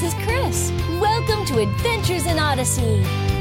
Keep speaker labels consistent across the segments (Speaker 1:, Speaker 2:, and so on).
Speaker 1: this is Chris. Welcome to Adventures in Odyssey.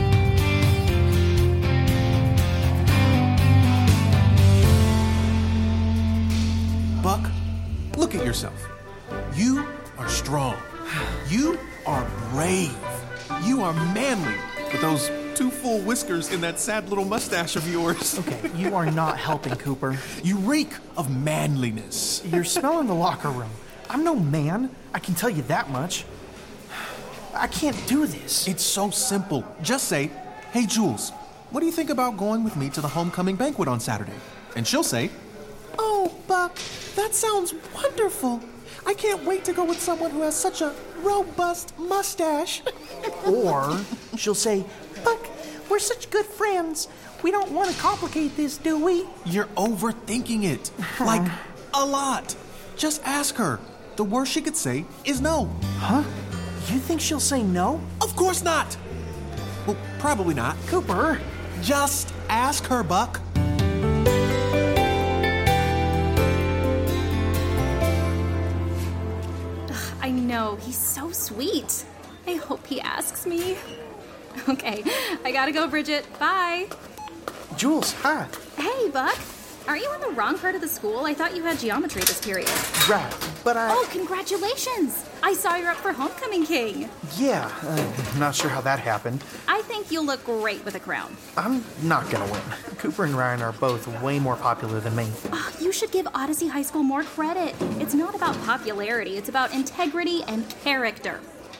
Speaker 2: Buck, look at yourself. You are strong. You are brave. You are manly with those 2 full whiskers and that sad little mustache of yours.
Speaker 3: Okay, you are not helping, Cooper.
Speaker 2: You reek of manliness.
Speaker 3: You're smelling the locker room. I'm no man. I can tell you that much. I can't do this.
Speaker 2: It's so simple. Just say, "Hey, Jules, what do you think about going with me to the homecoming banquet on Saturday?" And she'll say, "Oh, Buck, that sounds wonderful. I can't wait to go with someone who has such a robust mustache."
Speaker 3: Or she'll say, "Buck, we're such good friends. We don't want to complicate this, do we?"
Speaker 2: You're overthinking it. Like, a lot. Just ask her. The worst she could say is no.
Speaker 3: Huh? You think she'll say no?
Speaker 2: Of course not. Well, probably not.
Speaker 3: Cooper.
Speaker 2: Just ask her, Buck.
Speaker 4: I know, he's so sweet. I hope he asks me. Okay, I gotta go, Bridget. Bye.
Speaker 3: Jules, hi.
Speaker 4: Hey, Buck. Aren't you in the wrong part of the school? I thought you had geometry this period.
Speaker 3: Right, but
Speaker 4: Oh, congratulations! I saw you're up for Homecoming King.
Speaker 3: Yeah, not sure how that happened.
Speaker 4: I think you'll look great with a crown.
Speaker 3: I'm not gonna win. Cooper and Ryan are both way more popular than me.
Speaker 4: Oh, you should give Odyssey High School more credit. It's not about popularity, it's about integrity and character.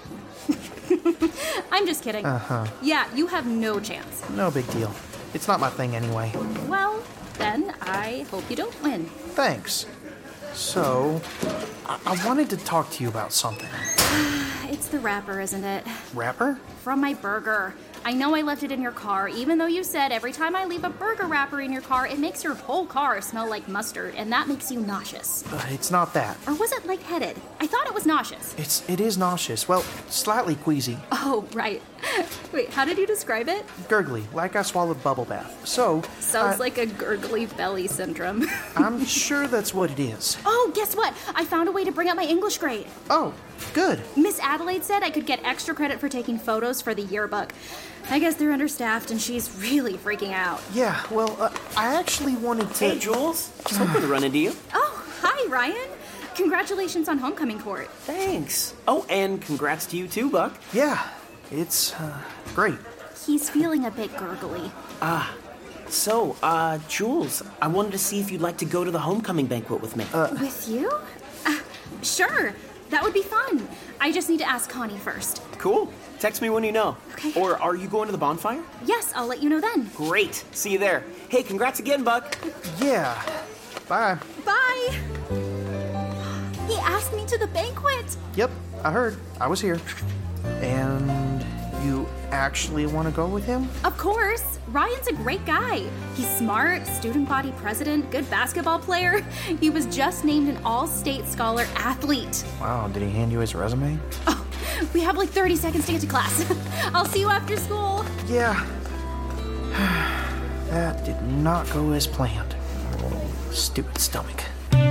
Speaker 4: I'm just kidding. Yeah, you have no chance.
Speaker 3: No big deal. It's not my thing anyway.
Speaker 4: Well, then I hope you don't win.
Speaker 3: Thanks. So, I wanted to talk to you about something.
Speaker 4: It's the wrapper, isn't it?
Speaker 3: Wrapper?
Speaker 4: From my burger. I know I left it in your car, even though you said every time I leave a burger wrapper in your car, it makes your whole car smell like mustard, and that makes you nauseous.
Speaker 3: It's not that.
Speaker 4: Or was it lightheaded? I thought it was nauseous.
Speaker 3: It is nauseous. Well, slightly queasy.
Speaker 4: Oh, right. Wait, how did you describe it?
Speaker 3: Gurgly, like I swallowed bubble bath. So...
Speaker 4: Sounds like a gurgly belly syndrome.
Speaker 3: I'm sure that's what it is.
Speaker 4: Oh, guess what? I found a way to bring up my English grade.
Speaker 3: Oh, good.
Speaker 4: Miss Adelaide said I could get extra credit for taking photos for the yearbook. I guess they're understaffed and she's really freaking out.
Speaker 3: Yeah, well, I actually wanted to...
Speaker 5: Hey, Jules. Just hoping to run into you.
Speaker 4: Oh, hi, Ryan. Congratulations on homecoming court.
Speaker 5: Thanks. Oh, and congrats to you too, Buck.
Speaker 3: Yeah, it's great.
Speaker 4: He's feeling a bit gurgly.
Speaker 5: So, Jules, I wanted to see if you'd like to go to the homecoming banquet with me.
Speaker 4: With you? Sure. That would be fun. I just need to ask Connie first.
Speaker 5: Cool. Text me when you know.
Speaker 4: Okay.
Speaker 5: Or are you going to the bonfire?
Speaker 4: Yes, I'll let you know then.
Speaker 5: Great. See you there. Hey, congrats again, Buck.
Speaker 3: Yeah. Bye.
Speaker 4: Bye. He asked me to the banquet.
Speaker 3: Yep, I heard. I was here. And you actually want to go with him?
Speaker 4: Of course. Ryan's a great guy. He's smart, student body president, good basketball player. He was just named an all-state scholar athlete.
Speaker 3: Wow, did he hand you his resume?
Speaker 4: Oh, we have like 30 seconds to get to class. I'll see you after school.
Speaker 3: Yeah. That did not go as planned. Stupid stomach.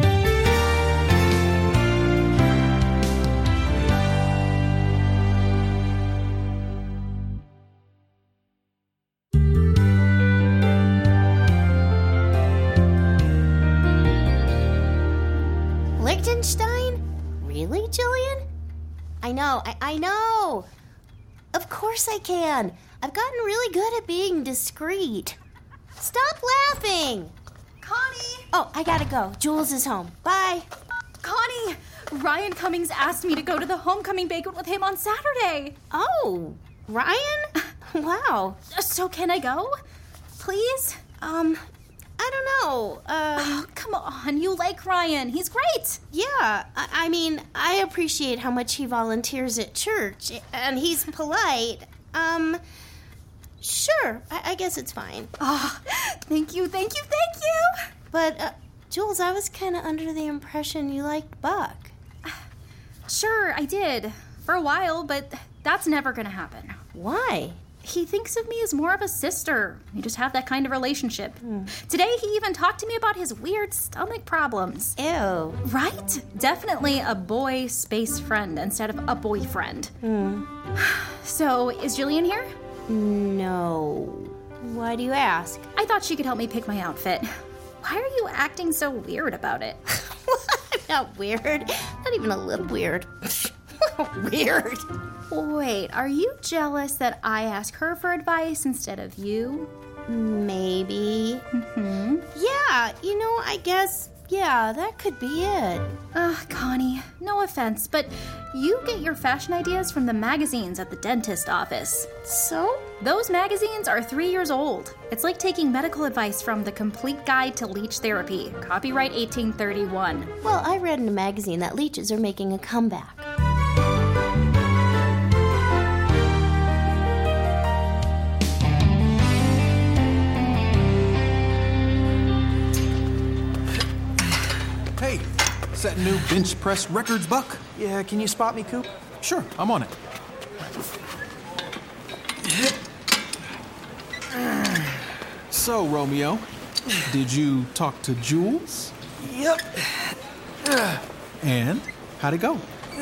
Speaker 6: Liechtenstein? Really, Jillian? I know. Of course I can. I've gotten really good at being discreet. Stop laughing.
Speaker 4: Connie!
Speaker 6: Oh, I gotta go. Jules is home. Bye.
Speaker 4: Connie! Ryan Cummings asked me to go to the homecoming banquet with him on Saturday.
Speaker 6: Oh, Ryan? Wow.
Speaker 4: So can I go? Please?
Speaker 6: I don't know.
Speaker 4: Oh, come on. You like Ryan. He's great.
Speaker 6: Yeah. I mean, I appreciate how much he volunteers at church, and he's polite. Sure. I guess it's fine.
Speaker 4: Oh, thank you.
Speaker 6: But, Jules, I was kind of under the impression you liked Buck.
Speaker 4: Sure, I did. For a while, but that's never gonna happen.
Speaker 6: Why?
Speaker 4: He thinks of me as more of a sister. We just have that kind of relationship. Today, he even talked to me about his weird stomach problems.
Speaker 6: Ew.
Speaker 4: Right? Definitely a boy space friend instead of a boyfriend. So, is Jillian here?
Speaker 6: No. Why do you ask?
Speaker 4: I thought she could help me pick my outfit. Why are you acting so weird about it?
Speaker 6: I'm not weird. Not even a little weird. Weird.
Speaker 4: Wait, are you jealous that I ask her for advice instead of you?
Speaker 6: Maybe. Yeah, I guess, that could be it.
Speaker 4: Connie, no offense, but you get your fashion ideas from the magazines at the dentist office.
Speaker 6: So?
Speaker 4: Those magazines are 3 years old. It's like taking medical advice from The Complete Guide to Leech Therapy, copyright 1831.
Speaker 6: Well, I read in a magazine that leeches are making a comeback.
Speaker 2: Hey, set new bench press records, Buck?
Speaker 3: Yeah, can you spot me, Coop?
Speaker 2: Sure, I'm on it. So, Romeo, did you talk to Jules?
Speaker 3: Yep.
Speaker 2: And how'd it go?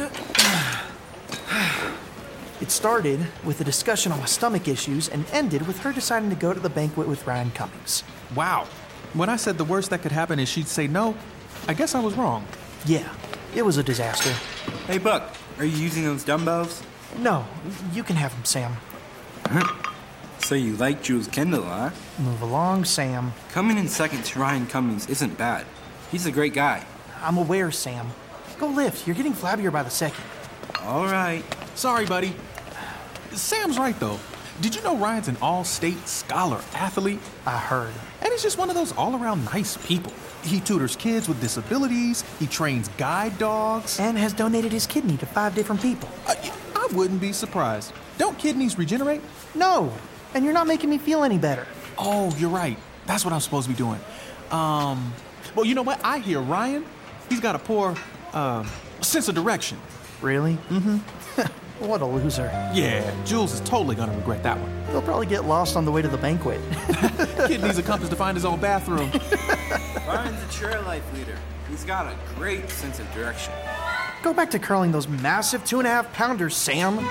Speaker 3: It started with a discussion on my stomach issues and ended with her deciding to go to the banquet with Ryan Cummings.
Speaker 2: Wow. When I said the worst that could happen is she'd say no, I guess I was wrong.
Speaker 3: Yeah, it was a disaster.
Speaker 7: Hey, Buck, are you using those dumbbells?
Speaker 3: No, you can have them, Sam.
Speaker 7: So you like Jules Kendall, huh?
Speaker 3: Move along, Sam.
Speaker 7: Coming in second to Ryan Cummings isn't bad. He's a great guy.
Speaker 3: I'm aware, Sam. Go lift. You're getting flabbier by the second.
Speaker 7: All right.
Speaker 2: Sorry, buddy. Sam's right, though. Did you know Ryan's an all-state scholar athlete?
Speaker 3: I heard.
Speaker 2: And he's just one of those all-around nice people. He tutors kids with disabilities, he trains guide dogs.
Speaker 3: And has donated his kidney to 5 different people.
Speaker 2: I wouldn't be surprised. Don't kidneys regenerate?
Speaker 3: No, and you're not making me feel any better.
Speaker 2: Oh, you're right. That's what I'm supposed to be doing. Well, you know what? I hear Ryan, he's got a poor, sense of direction.
Speaker 3: Really? Mm-hmm. What a loser.
Speaker 2: Yeah, Jules is totally gonna regret that one.
Speaker 3: He'll probably get lost on the way to the banquet.
Speaker 2: Kid needs a compass to find his own bathroom.
Speaker 7: Ryan's a chair life leader. He's got a great sense of direction.
Speaker 3: Go back to curling those massive 2.5-pounders, Sam.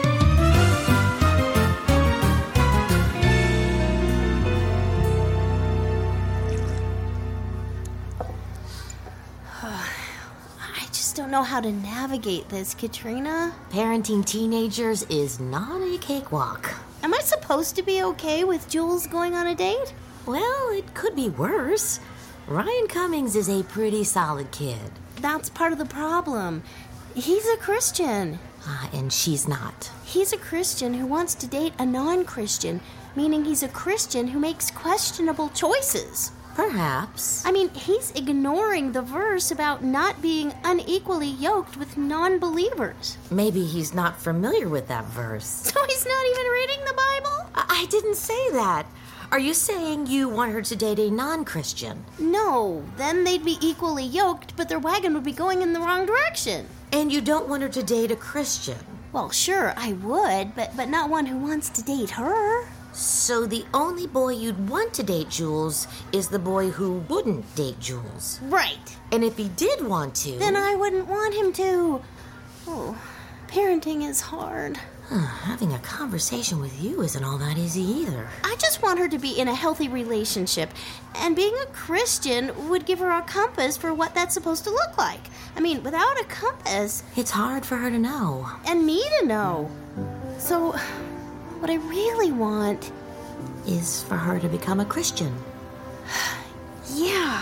Speaker 6: I don't know how to navigate this, Katrina.
Speaker 8: Parenting teenagers is not a cakewalk.
Speaker 6: Am I supposed to be okay with Jules going on a date?
Speaker 8: Well, it could be worse. Ryan Cummings is a pretty solid kid.
Speaker 6: That's part of the problem. He's a Christian.
Speaker 8: And she's not.
Speaker 6: He's a Christian who wants to date a non-Christian, meaning he's a Christian who makes questionable choices.
Speaker 8: Perhaps.
Speaker 6: I mean, he's ignoring the verse about not being unequally yoked with non-believers.
Speaker 8: Maybe he's not familiar with that verse.
Speaker 6: So he's not even reading the Bible?
Speaker 8: I didn't say that. Are you saying you want her to date a non-Christian?
Speaker 6: No, then they'd be equally yoked, but their wagon would be going in the wrong direction.
Speaker 8: And you don't want her to date a Christian?
Speaker 6: Well, sure, I would, but not one who wants to date her.
Speaker 8: So the only boy you'd want to date Jules is the boy who wouldn't date Jules.
Speaker 6: Right.
Speaker 8: And if he did want to...
Speaker 6: Then I wouldn't want him to. Oh, parenting is hard.
Speaker 8: Having a conversation with you isn't all that easy either.
Speaker 6: I just want her to be in a healthy relationship, and being a Christian would give her a compass for what that's supposed to look like. I mean, without a compass...
Speaker 8: It's hard for her to know.
Speaker 6: And me to know. So... what I really want
Speaker 8: is for her to become a Christian.
Speaker 6: Yeah.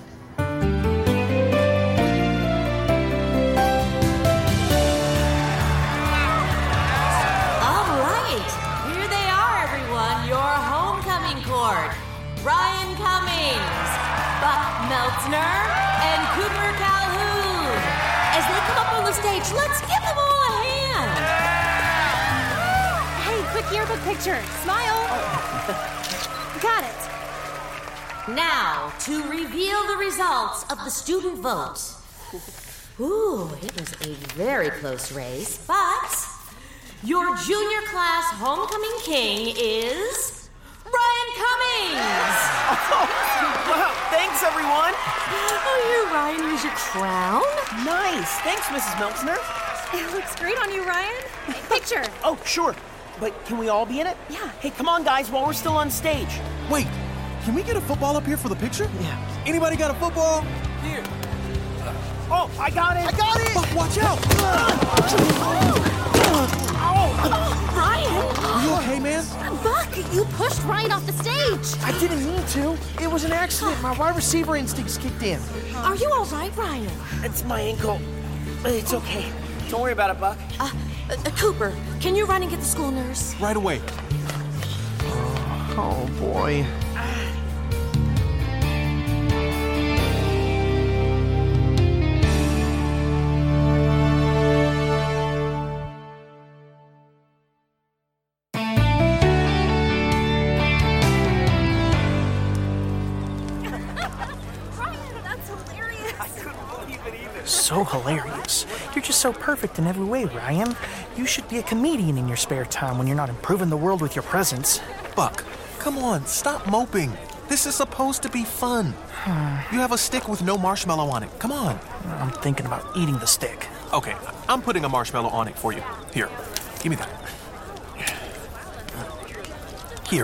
Speaker 8: All right. Here they are, everyone. Your homecoming court. Ryan Cummings, Buck Meltzner, and Cooper Calhoun. As they come up on the stage, let's give them all a hand.
Speaker 4: Quick yearbook picture. Smile. Got it.
Speaker 8: Now, to reveal the results of the student vote. Ooh, it was a very close race, but Your junior class homecoming king is Ryan Cummings!
Speaker 5: Wow, thanks, everyone.
Speaker 8: Oh, here, Ryan, here's your crown.
Speaker 5: Nice. Thanks, Mrs. Meltzner.
Speaker 4: It looks great on you, Ryan. Picture.
Speaker 5: Oh, sure. But can we all be in it?
Speaker 4: Yeah.
Speaker 5: Hey, come on, guys, while we're still on stage.
Speaker 2: Wait, can we get a football up here for the picture?
Speaker 5: Yeah.
Speaker 2: Anybody got a football?
Speaker 7: Here.
Speaker 5: Oh, I got it.
Speaker 2: Buck, watch out!
Speaker 4: Ryan!
Speaker 2: Are you okay, man?
Speaker 4: Buck, you pushed Ryan off the stage.
Speaker 3: I didn't mean to. It was an accident. My wide receiver instincts kicked in.
Speaker 8: Are you all right, Ryan?
Speaker 5: It's my ankle. It's okay. Don't worry about it, Buck.
Speaker 8: Cooper, can you run and get the school nurse?
Speaker 2: Right away.
Speaker 3: Oh, boy. So hilarious. You're just so perfect in every way, Ryan. You should be a comedian in your spare time when you're not improving the world with your presence.
Speaker 2: Buck, come on, stop moping. This is supposed to be fun. You have a stick with no marshmallow on it. Come on.
Speaker 3: I'm thinking about eating the stick.
Speaker 2: Okay, I'm putting a marshmallow on it for you. Here, give me that. Here.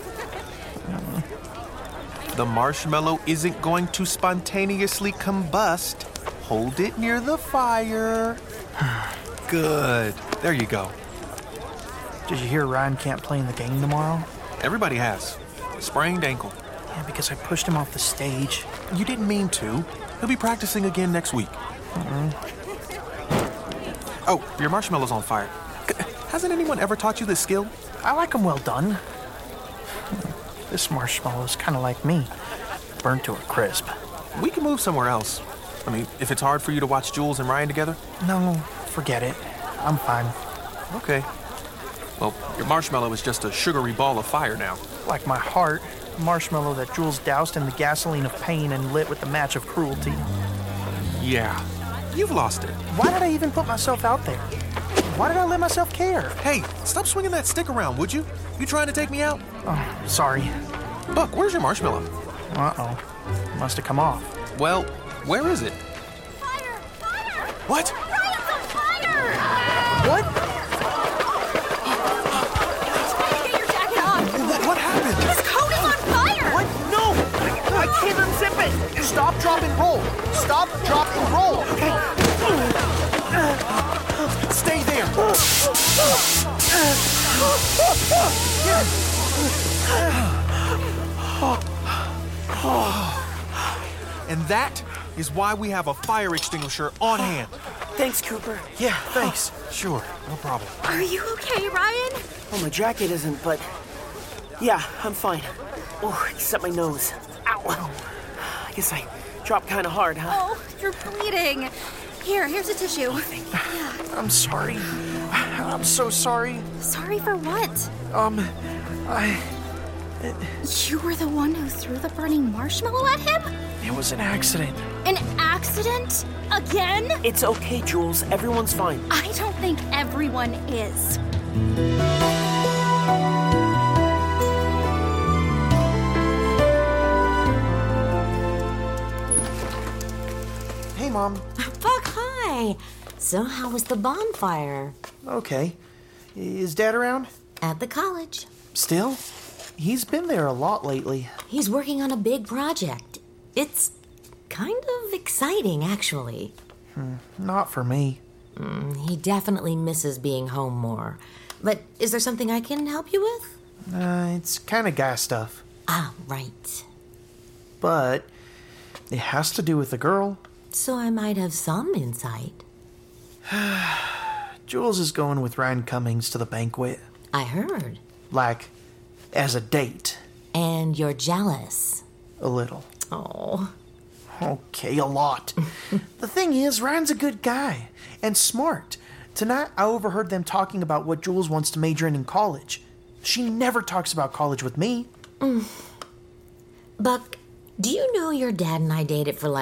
Speaker 2: The marshmallow isn't going to spontaneously combust. Hold it near the fire. Good. There you go.
Speaker 3: Did you hear Ryan can't play in the game tomorrow?
Speaker 2: Everybody has. Sprained ankle.
Speaker 3: Yeah, because I pushed him off the stage.
Speaker 2: You didn't mean to. He'll be practicing again next week. Oh, your marshmallow's on fire. Hasn't anyone ever taught you this skill?
Speaker 3: I like them well done. This marshmallow's kind of like me. Burnt to a crisp.
Speaker 2: We can move somewhere else. I mean, if it's hard for you to watch Jules and Ryan together.
Speaker 3: No, forget it. I'm fine.
Speaker 2: Okay. Well, your marshmallow is just a sugary ball of fire now.
Speaker 3: Like my heart, a marshmallow that Jules doused in the gasoline of pain and lit with the match of cruelty.
Speaker 2: Yeah, you've lost it.
Speaker 3: Why did I even put myself out there? Why did I let myself care?
Speaker 2: Hey, stop swinging that stick around, would you? You trying to take me out?
Speaker 3: Oh, sorry.
Speaker 2: Buck, where's your marshmallow?
Speaker 3: Uh-oh. Must have come off.
Speaker 2: Well, where is it?
Speaker 4: Fire! Fire!
Speaker 2: What?
Speaker 4: Ryan's on fire!
Speaker 3: What?
Speaker 4: Get your jacket on!
Speaker 2: What happened?
Speaker 4: His coat is on fire!
Speaker 3: What? No! I can't unzip it! Stop, drop, and roll! Stop, drop, and roll!
Speaker 2: Stay there! And that is why we have a fire extinguisher on hand.
Speaker 5: Thanks, Cooper.
Speaker 3: Yeah, thanks.
Speaker 2: Sure, no problem.
Speaker 4: Are you okay, Ryan?
Speaker 5: Well, my jacket isn't, but yeah, I'm fine. Oh, except my nose. Ow. I guess I dropped kind of hard, huh?
Speaker 4: Oh, you're bleeding. Here's a tissue.
Speaker 3: I'm sorry. I'm so sorry.
Speaker 4: Sorry for what? You were the one who threw the burning marshmallow at him?
Speaker 3: It was an accident.
Speaker 4: An accident? Again?
Speaker 5: It's okay, Jules. Everyone's fine.
Speaker 4: I don't think everyone is.
Speaker 3: Hey, Mom.
Speaker 8: Buck, hi. So how was the bonfire?
Speaker 3: Okay. Is Dad around?
Speaker 8: At the college.
Speaker 3: Still? He's been there a lot lately.
Speaker 8: He's working on a big project. It's kind of exciting, actually.
Speaker 3: Not for me.
Speaker 8: He definitely misses being home more. But is there something I can help you with?
Speaker 3: It's kind of guy stuff.
Speaker 8: Ah, right.
Speaker 3: But it has to do with the girl.
Speaker 8: So I might have some insight.
Speaker 3: Jules is going with Ryan Cummings to the banquet.
Speaker 8: I heard.
Speaker 3: Like, as a date.
Speaker 8: And you're jealous.
Speaker 3: A little.
Speaker 8: Oh.
Speaker 3: Okay, a lot. The thing is, Ryan's a good guy. And smart. Tonight, I overheard them talking about what Jules wants to major in college. She never talks about college with me.
Speaker 8: Buck, do you know your dad and I dated for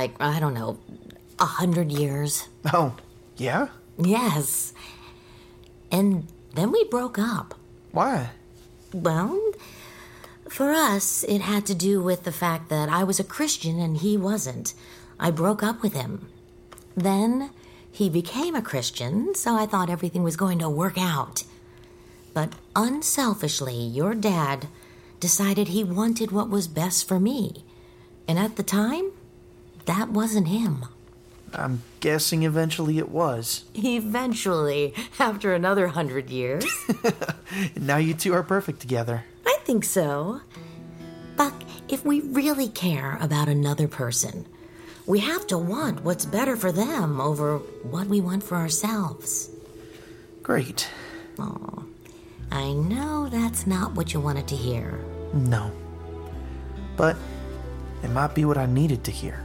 Speaker 8: 100 years?
Speaker 3: Oh, yeah?
Speaker 8: Yes. And Then we broke up.
Speaker 3: Why?
Speaker 8: Well, for us, it had to do with the fact that I was a Christian and he wasn't. I broke up with him. Then he became a Christian, so I thought everything was going to work out. But unselfishly, your dad decided he wanted what was best for me. And at the time, that wasn't him.
Speaker 3: I'm guessing eventually it was.
Speaker 8: Eventually, after another 100 years.
Speaker 3: Now you two are perfect together.
Speaker 8: I think so. Buck, if we really care about another person, we have to want what's better for them over what we want for ourselves.
Speaker 3: Great.
Speaker 8: Oh, I know that's not what you wanted to hear.
Speaker 3: No. But it might be what I needed to hear.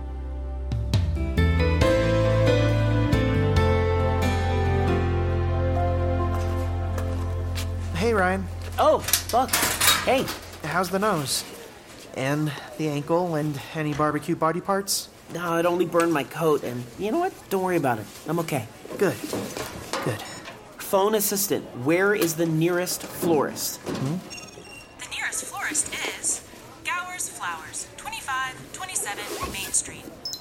Speaker 3: Hey, Ryan.
Speaker 5: Oh, Buck. Hey.
Speaker 3: How's the nose? And the ankle and any barbecue body parts?
Speaker 5: No, it only burned my coat, and you know what? Don't worry about it. I'm okay.
Speaker 3: Good.
Speaker 5: Phone assistant, where is the nearest florist?
Speaker 9: The nearest florist is Gowers Flowers, 2527 Main Street.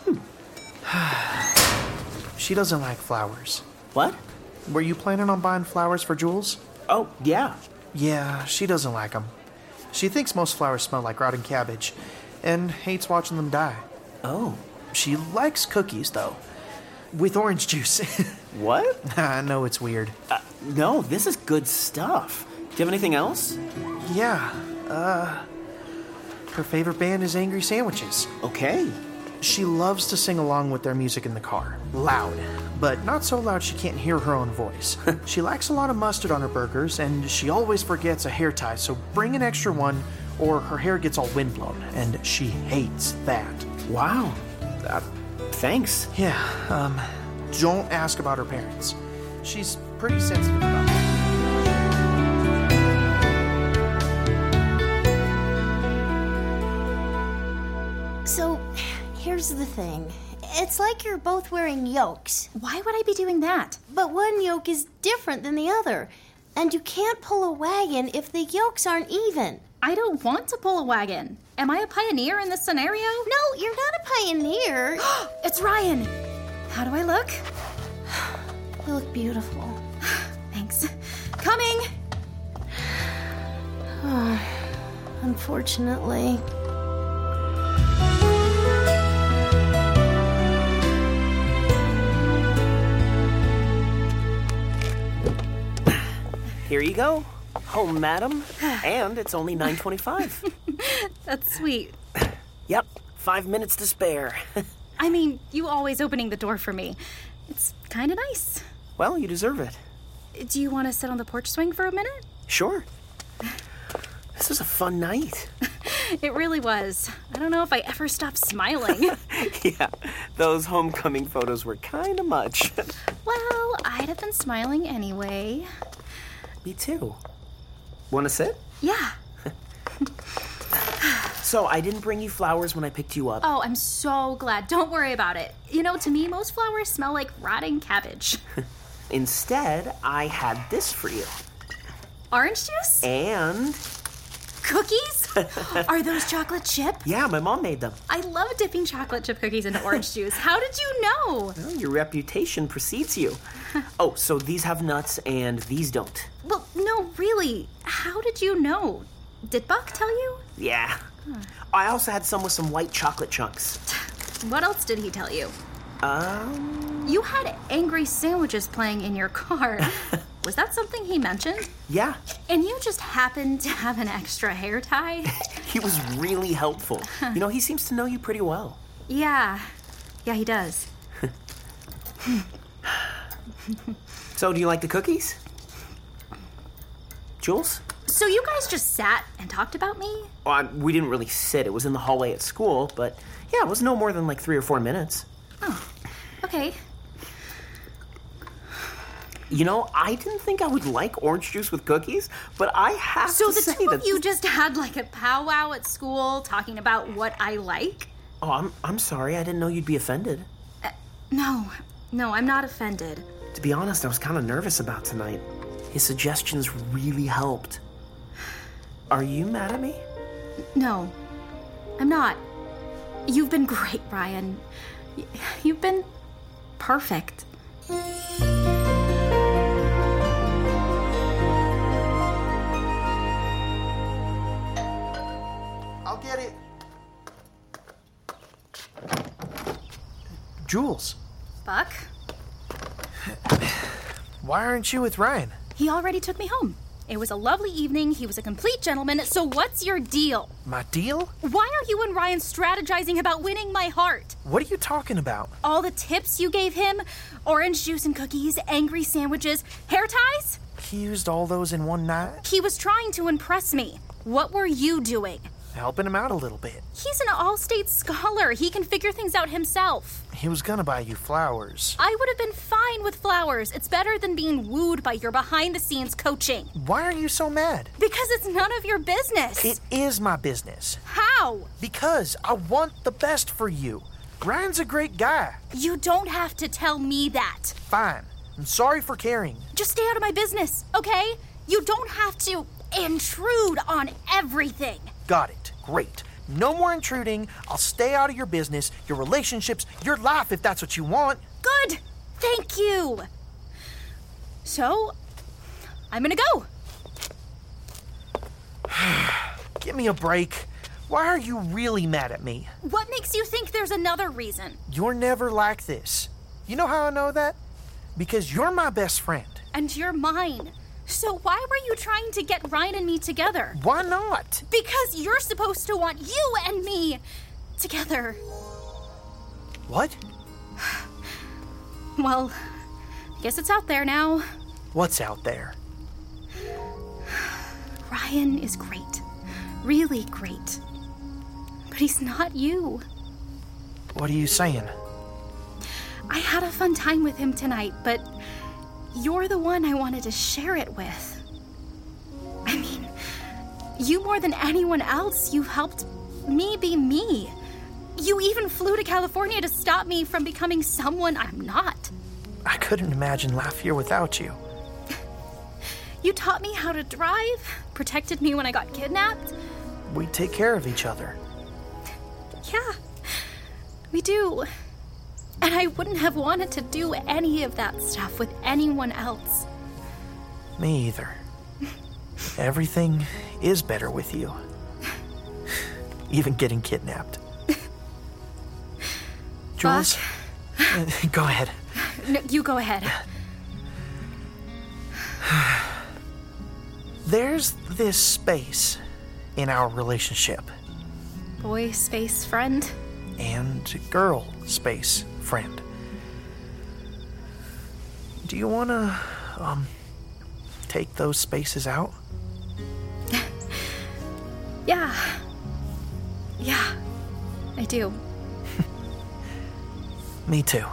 Speaker 3: She doesn't like flowers.
Speaker 5: What?
Speaker 3: Were you planning on buying flowers for Jules?
Speaker 5: Oh, yeah.
Speaker 3: Yeah, she doesn't like them. She thinks most flowers smell like rotten cabbage and hates watching them die.
Speaker 5: Oh.
Speaker 3: She likes cookies, though. With orange juice.
Speaker 5: What?
Speaker 3: I know it's weird.
Speaker 5: No, this is good stuff. Do you have anything else?
Speaker 3: Yeah, her favorite band is Angry Sandwiches.
Speaker 5: Okay.
Speaker 3: She loves to sing along with their music in the car. Loud. But not so loud she can't hear her own voice. She likes a lot of mustard on her burgers, and she always forgets a hair tie, so bring an extra one, or her hair gets all windblown, and she hates that.
Speaker 5: Wow. Thanks.
Speaker 3: Yeah, don't ask about her parents. She's pretty sensitive about that.
Speaker 6: So, here's the thing. It's like you're both wearing yokes.
Speaker 4: Why would I be doing that?
Speaker 6: But one yoke is different than the other. And you can't pull a wagon if the yokes aren't even.
Speaker 4: I don't want to pull a wagon. Am I a pioneer in this scenario?
Speaker 6: No, you're not a pioneer.
Speaker 4: It's Ryan. How do I look?
Speaker 6: You look beautiful.
Speaker 4: Thanks. Coming!
Speaker 6: Unfortunately.
Speaker 5: Here you go. Home, madam. And it's only 9:25.
Speaker 4: That's sweet.
Speaker 5: Yep, 5 minutes to spare.
Speaker 4: I mean, you always opening the door for me. It's kind of nice.
Speaker 5: Well, you deserve it.
Speaker 4: Do you want to sit on the porch swing for a minute?
Speaker 5: Sure. This is a fun night.
Speaker 4: It really was. I don't know if I ever stopped smiling.
Speaker 5: Yeah, those homecoming photos were kind of much.
Speaker 4: Well, I'd have been smiling anyway.
Speaker 5: Me too. Want to sit?
Speaker 4: Yeah.
Speaker 5: So, I didn't bring you flowers when I picked you up.
Speaker 4: Oh, I'm so glad. Don't worry about it. You know, to me, most flowers smell like rotting cabbage.
Speaker 5: Instead, I had this for you.
Speaker 4: Orange juice?
Speaker 5: And...
Speaker 4: Cookies? Are those chocolate chip?
Speaker 5: Yeah, my mom made them.
Speaker 4: I love dipping chocolate chip cookies into orange juice. How did you know?
Speaker 5: Well, your reputation precedes you. Oh, so these have nuts and these don't.
Speaker 4: Well, no, really. How did you know? Did Buck tell you?
Speaker 5: Yeah. I also had some with some white chocolate chunks.
Speaker 4: What else did he tell you? You had Angry Sandwiches playing in your car. Was that something he mentioned?
Speaker 5: Yeah.
Speaker 4: And you just happened to have an extra hair tie?
Speaker 5: He was really helpful. You know, he seems to know you pretty well.
Speaker 4: Yeah. Yeah, he does.
Speaker 5: So, do you like the cookies? Jules?
Speaker 4: So you guys just sat and talked about me?
Speaker 5: Well, we didn't really sit. It was in the hallway at school, but yeah, it was no more than like 3 or 4 minutes.
Speaker 4: Oh, okay.
Speaker 5: You know, I didn't think I would like orange juice with cookies, but I have
Speaker 4: So
Speaker 5: to
Speaker 4: the
Speaker 5: say
Speaker 4: two
Speaker 5: that...
Speaker 4: of you just had like a powwow at school talking about what I like?
Speaker 5: Oh, I'm sorry. I didn't know you'd be offended.
Speaker 4: No, I'm not offended.
Speaker 5: To be honest, I was kind of nervous about tonight.
Speaker 3: His suggestions really helped. Are you mad at me?
Speaker 4: No, I'm not. You've been great, Ryan. You've been perfect.
Speaker 3: I'll get it. Jules.
Speaker 4: Buck?
Speaker 3: Why aren't you with Ryan?
Speaker 4: He already took me home. It was a lovely evening. He was a complete gentleman. So what's your deal?
Speaker 3: My deal?
Speaker 4: Why are you and Ryan strategizing about winning my heart?
Speaker 3: What are you talking about?
Speaker 4: All the tips you gave him? Orange juice and cookies, angry sandwiches, hair ties?
Speaker 3: He used all those in one night?
Speaker 4: He was trying to impress me. What were you doing?
Speaker 3: Helping him out a little bit.
Speaker 4: He's an all-state scholar. He can figure things out himself.
Speaker 3: He was gonna buy you flowers.
Speaker 4: I would have been fine with flowers. It's better than being wooed by your behind-the-scenes coaching.
Speaker 3: Why are you so mad?
Speaker 4: Because it's none of your business.
Speaker 3: It is my business.
Speaker 4: How?
Speaker 3: Because I want the best for you. Ryan's a great guy.
Speaker 4: You don't have to tell me that.
Speaker 3: Fine. I'm sorry for caring.
Speaker 4: Just stay out of my business, okay? You don't have to intrude on everything.
Speaker 3: Got it. Great. No more intruding. I'll stay out of your business, your relationships, your life if that's what you want.
Speaker 4: Good. Thank you. So, I'm gonna go.
Speaker 3: Give me a break. Why are you really mad at me?
Speaker 4: What makes you think there's another reason?
Speaker 3: You're never like this. You know how I know that? Because you're my best friend.
Speaker 4: And you're mine. So why were you trying to get Ryan and me together?
Speaker 3: Why not?
Speaker 4: Because you're supposed to want you and me together.
Speaker 3: What?
Speaker 4: Well, I guess it's out there now.
Speaker 3: What's out there?
Speaker 4: Ryan is great. Really great. But he's not you.
Speaker 3: What are you saying?
Speaker 4: I had a fun time with him tonight, but you're the one I wanted to share it with. I mean, you more than anyone else, you've helped me be me. You even flew to California to stop me from becoming someone I'm not.
Speaker 3: I couldn't imagine life here without you.
Speaker 4: You taught me how to drive, protected me when I got kidnapped.
Speaker 3: We take care of each other.
Speaker 4: Yeah, we do. And I wouldn't have wanted to do any of that stuff with anyone else.
Speaker 3: Me either. Everything is better with you. Even getting kidnapped. Jules? Go ahead.
Speaker 4: No, you go ahead.
Speaker 3: There's this space in our relationship.
Speaker 4: Boy space friend.
Speaker 3: And girl space friend. Do you want to, take those spaces out?
Speaker 4: Yeah. Yeah, I do.
Speaker 3: Me too.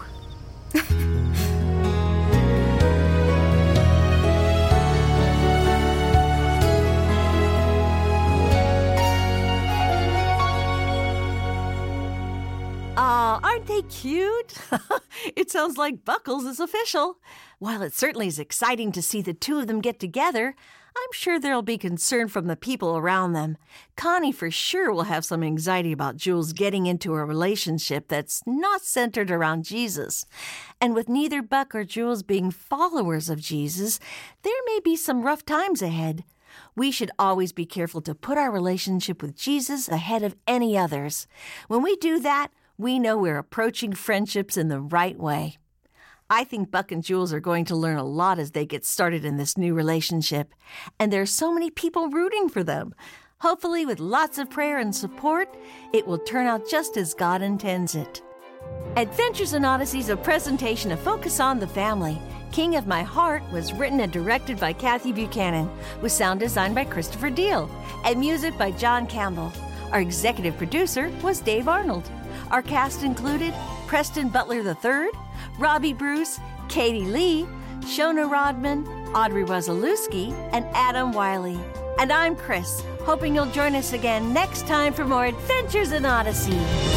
Speaker 10: Aren't they cute? It sounds like Buckles is official. While it certainly is exciting to see the two of them get together, I'm sure there'll be concern from the people around them. Connie for sure will have some anxiety about Jules getting into a relationship that's not centered around Jesus. And with neither Buck or Jules being followers of Jesus, there may be some rough times ahead. We should always be careful to put our relationship with Jesus ahead of any others. When we do that, we know we're approaching friendships in the right way. I think Buck and Jules are going to learn a lot as they get started in this new relationship. And there are so many people rooting for them. Hopefully, with lots of prayer and support, it will turn out just as God intends it. Adventures in Odyssey is a presentation of Focus on the Family. King of My Heart was written and directed by Kathy Buchanan, with sound design by Christopher Deal, and music by John Campbell. Our executive producer was Dave Arnold. Our cast included Preston Butler III, Robbie Bruce, Katie Lee, Shona Rodman, Audrey Wazalewski, and Adam Wiley. And I'm Chris, hoping you'll join us again next time for more Adventures in Odyssey.